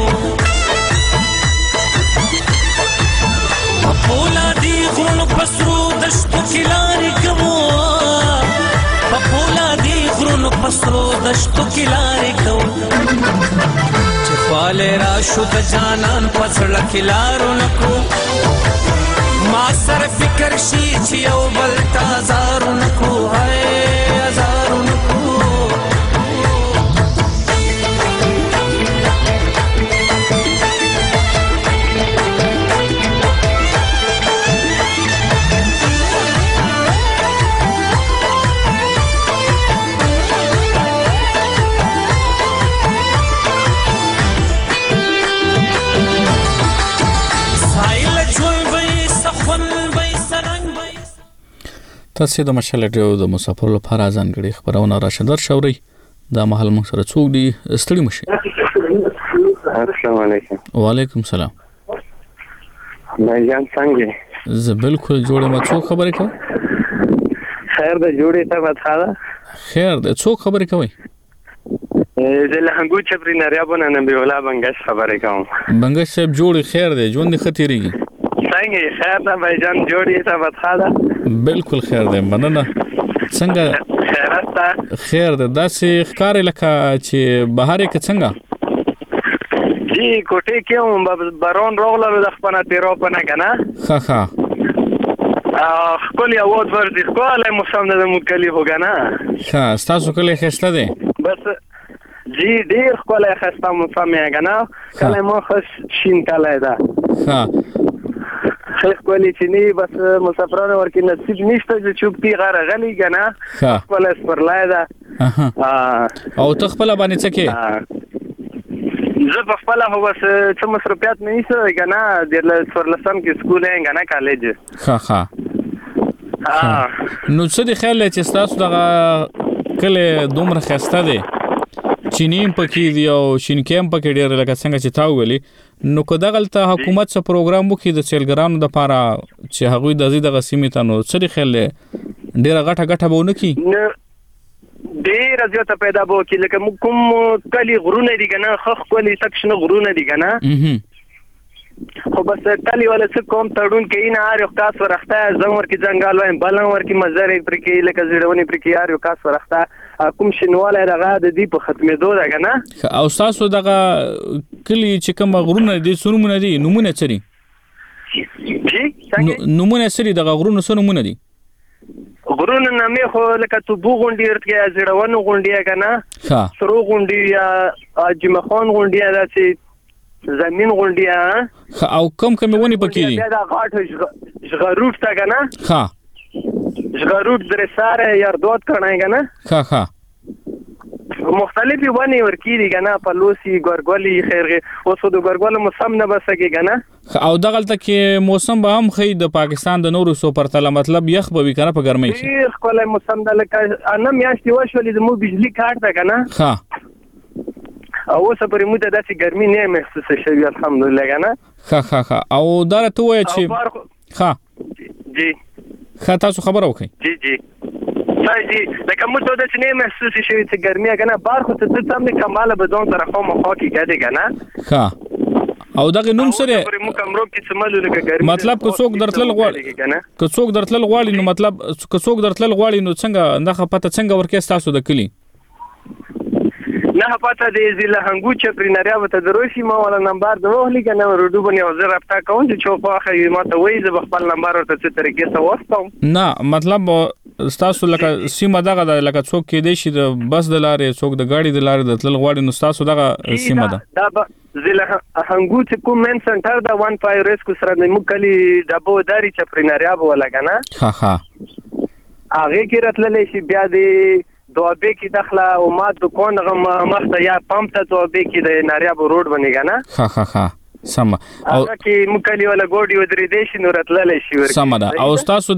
پولا دی غرونو پسرو دشتو دشتو کې لارې کوو چې خواله را شو د جانان پسړه کې لارو نکو ما سره فکر شي چې یو بل تازارو نکو هاي ازارو نکو تاسو د مشال ریډیو د مسافر لپاره ځانګړي خبرونه راشه درشوري دا مهال موږ سره څوک دي ستړي مشه السلام علیکم وعلیکم السلام مېجان څنګه زه بالکل جوړه ما څوک خبرې کوم خیر د جوړې ته متاله خیر د څوک خبرې کوي زه له هنګو چپری نریابونه نه بیولا بنګش خبرې کوم بنګش صاحب جوړې خیر دی ژوند خطرېږي څنګه خیر ده مېجان جوړې ته متاله بالکل خیر دی مننه څنګه خیر ده داسې ښکارې لکه چې بهارې کې څنګه جی کوټې کې هم بارون راغله د خپل تیرو پنه کنه ها خپل یو وخت ورته خپل موسم د مکلی هوګنا ها تاسو کله خسته دي بس جی ډیر خپل خسته موسم یې کنه کله مو خش شین کله ده ها خیخ کولی چې نه بس مسافرانو ورکې نصیب نشته چې چوپتی غره غلی کنه خپل سپرلای ده او ته خپل باندې څه کې زه په خپل هو بس څه مصرفيات نه نیسه کنه د سورلسم کې سکول یې کنه کالج ها نو څه دی خیال چې تاسو دغه کله دومره خسته دي چینیم پکې دی او شینکیم پکې ډیر لکه څنګه چې تا ویلي نو کو دغلته حکومت څخه پروګرام وکړي د سیلګرانو د لپاره چې هغه د زیاده غسیمه تنو څه خیال ډیر غټه بونه کی ډیر زیاته پیدا بو کې لکه کوم کلی غرونه دي کنه خخ کلی سکشن غرونه دي کنه خو بس کلی ولا څه کوم تړون کې نه اړ یو خاص ورخته زمور کې ځنګال وایم بلن ور کې مزرې پر کې لکه زړونی پر کې اړ یو خاص ورخته کوم شنواله دغه د دې په ختمېدو ده کنه او تاسو دغه کلی چې کوم غرونه دي سرمونه دي نمونه چری نمونه سری دغه غرونه سرمونه دي غرونه نامې خو لکه تو بو غونډي ورته زړونو غونډي کنه سرو غونډي یا اجمخان غونډي دا چې زمين غونډي او کم ونی پکې دي دا غاټ ژغروټ تا کنه ژغروټ درې ساره یار دوت کړای کنه مختلفي ونی ورکی دي کنه په لوسی ګورګولي خیرغه اوس د ګورګول موسم نه بسګي کنه او دغلته کې موسم به هم خې د پاکستان د نورو سو پرتله مطلب یخ به وی کنه په ګرمۍ شي خپل موسم د لکه انا میاشتې وشولې د مو بجلی کارت ده کنه او اوس پرې مو ته داسې ګرمي نه محسوس شوی الحمدلله کنه او دا ته وای چې جی تاسو خبر اوکي جی جی لکه مو ته داسې نه محسوس شوی چې ګرمي کنه بار خو ته څه هم کماله بدون طرف مو خو کې کېده کنه او دغه نوم سره مطلب که څوک درتل غواړي نو مطلب که څوک درتل غواړي نو څنګه دغه پته څنګه ورکې تاسو د کلی نه پته دی زله هنګو چپری نریابه ته دروشي ما ولا نمبر دوه لیکنه ورډو باندې او زه رابطه کوم چې چوپ واخی ما ته وایي زه خپل نمبر ورته څه طریقې ته وستم نه مطلب تاسو لکه سیمه دغه لکه څوک کې دی چې د بس د لارې څوک د گاډي د لارې د تل غواړي نو تاسو دغه سیمه ده زله هنګو چې کوم من سنټر دا 15 ریسکو سره د مکلی د بوداري چپری نریابه ولا کنه هغه کې راتللې شي بیا دی دوابه کې داخله او ما دکان غم مخته یا پمپ ته دوابه کې د ناریاب روډ باندې کنه سم او کې مکلی ولا ګوډي ودرې دې شي نور تللې شي ورته سم ده او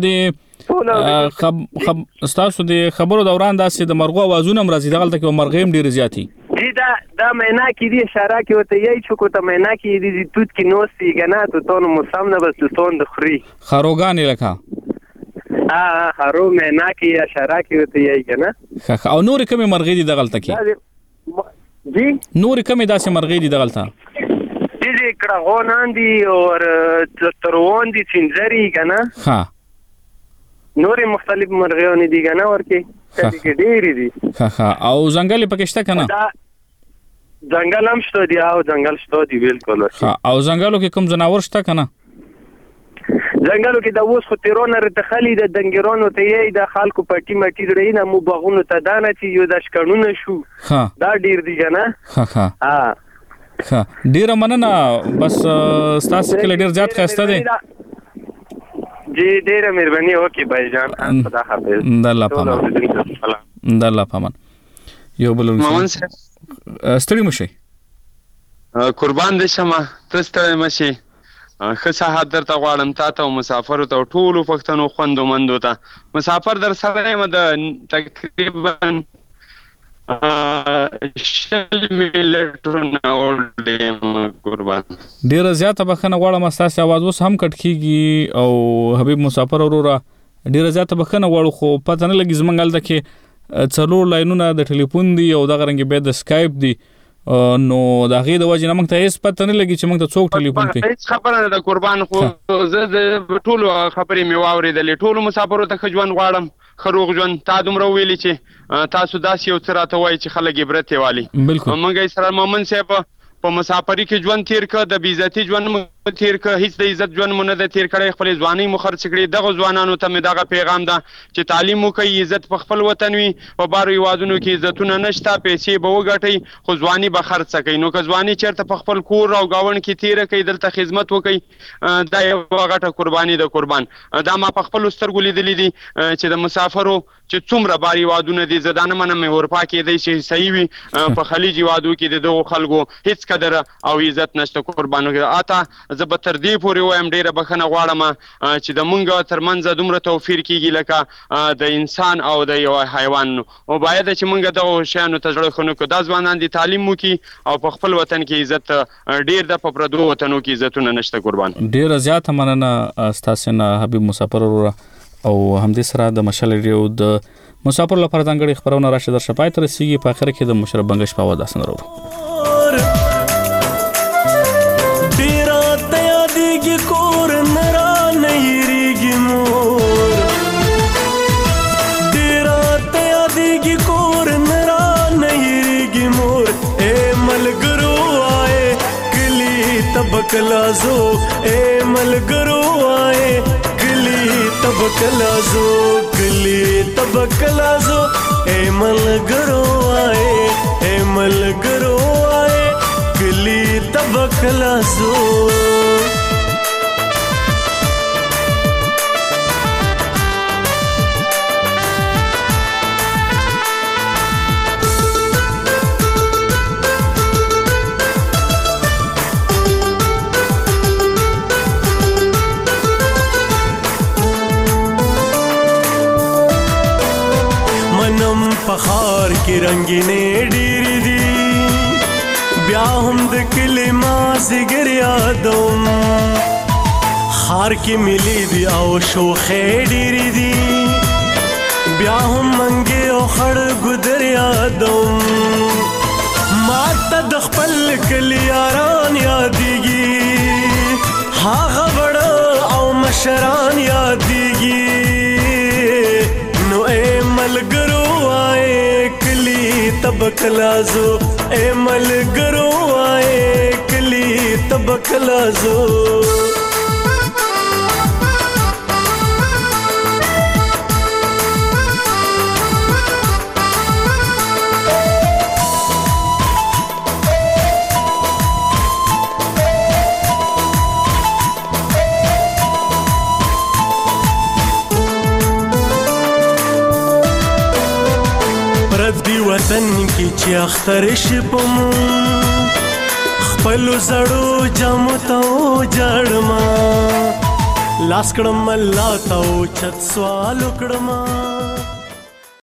تاسو د خبرو دوران داسې د مرغو اوازونه مرزي دغلته کې مرغیم ډیر زیاتی دي دا مینا کې دي اشاره کې وته یی چې کو ته مینا کې دي توت کې نوستي کنه ته تون موسم نه بس تون د خري خروغان لکه خرو مینا کې اشاره کې وته یی کنه او نور کومه مرغې دي دغلته کې جی نور کومه داسې مرغې دي دغلته دي کړهونان دي او تروون دي چنځري کنه نور مختلف مرغېونه دي کنه ورته کلی کې ډېری دي. او ځنګل پکې شته کنه؟ ځنګل هم شته دي او ځنګل شته دي بالکل. او ځنګلو کې کوم ځناور شته کنه؟ ځنګلو کې د اوس خو تیرونه رتخلي د دنګرونو ته یې د خلکو پټي مټي درې نه مو باغونو ته دانه چې یو د شکړونه شو دا ډیر دي کنه. ډیر مننه بس ستاسو کې ډیر زیات خسته دي. جی ډیر مهرباني وکي بھائی جان. خدا حافظ. الله پامان. یو بل مامن صاحب ستړي مشي قربان دې شمه تستړي مشي. ښه ساحت درته غواړم تا ته مسافرو ته ټولو پښتنو خوندو مندو ته. مسافر در سره یم د تقریبا 60 میلیټرونه وړم قربان. ډیره زیاته بخښنه غواړم ستاسو आवाज اوس هم کټ کیږي او حبیب مسافر وروره ډیره زیاته بخښنه غواړو خو پته نه لګي زمونږ هلته کې 4 لاینونه د ټلیفون دي او دغه رنګ به د سکایپ دي نو دا غي د وجه نه موږ ته هیڅ پته نه لګي چې موږ ته څوک ټلیفون کوي. هیڅ خبره نه ده قربان خو زه د ټولو خبرې مې واورېدلې. ټولو مسافرو ته ښه ژوند غواړم ښه روغ ژوند. تا دومره ویلي چې تاسو داسې یو څه راته وایي چې خلک عبرت یې والي. موږ یې سره مومن صاحب په مسافرۍ کې ژوند تیر کړ د بې عزتي ژوند مو تیر کړ هیڅ د عزت ژوند مو نه ده تیر کړی. خپلې ځوانۍ مو خرڅ کړې. دغه ځوانانو ته مې دغه پیغام ده چې تعلیم وکړئ عزت په خپل وطن وي. په بارو هیوادونو کې عزتونه نشته پیسې به وګټئ خو ځواني به خرڅه کوئ. نو که ځواني چېرته په خپل کور او ګاونډ کې تیره کوئ دلته خدمت وکړئ دا یوه غټه قرباني ده قربان. دا ما په خپلو سترګو لیدلي دي چې د مسافرو چې څومره بار هیوادونه دي زه دا نه منم اروپا کېدی چې صحیح وي په خلیج هیوادو کې د دغو خلکو هیڅ قدر او عزت نشته قربان. اته زه به تر دې پورې وایم ډېره بښنه غواړم چې د مونږ ترمنځ دومره توفیر کېږي لکه د انسان او د یو حیوان. او باید چې مونږ دغو شیانو ته زړه ښه نه کړو. دا ځوانان دي تعلیم وکړي او په خپل وطن کې عزت ډېر ده په پردو وطنو کې عزتونه نشته قربان. ډېره زیاته مننه ستاسو نه حبیب مسافر وروره او همدې سره د مشال ریډیو د مسافر لپاره ځانګړي خبرونه راشه در شپای تر رسیږي. په اخر کې د مشرف بنگش په اواز داسن ورو ډیرا تیا دیږي کور نرا نېریږي مور. ډیرا تیا دیږي کور نرا نېریږي مور. اے ملګرو آئے کلی تبکلازو اے ملګرو آئے تبکلازو کلی تبکلازو اے ملګرو آئے کلی تبکلازو. پخار کی رنگینې ډېرې دي بیا هم د کلي مازدیګر یادوم. خار کې ملي دي او شوخې ډېرې دي بیا هم منګې او خړ ګودر یادوم. ما ته د خپل کلي یاران یادېږي هغه وړه او مشران یادېږي. نو اے ملګرو تبکلازو اے ملګرو آئے کلی تبکلازو. وطن کی چې اختر شپم خپل زړو جامو ته جړما لاس کړم الله ته چت سوال کړم.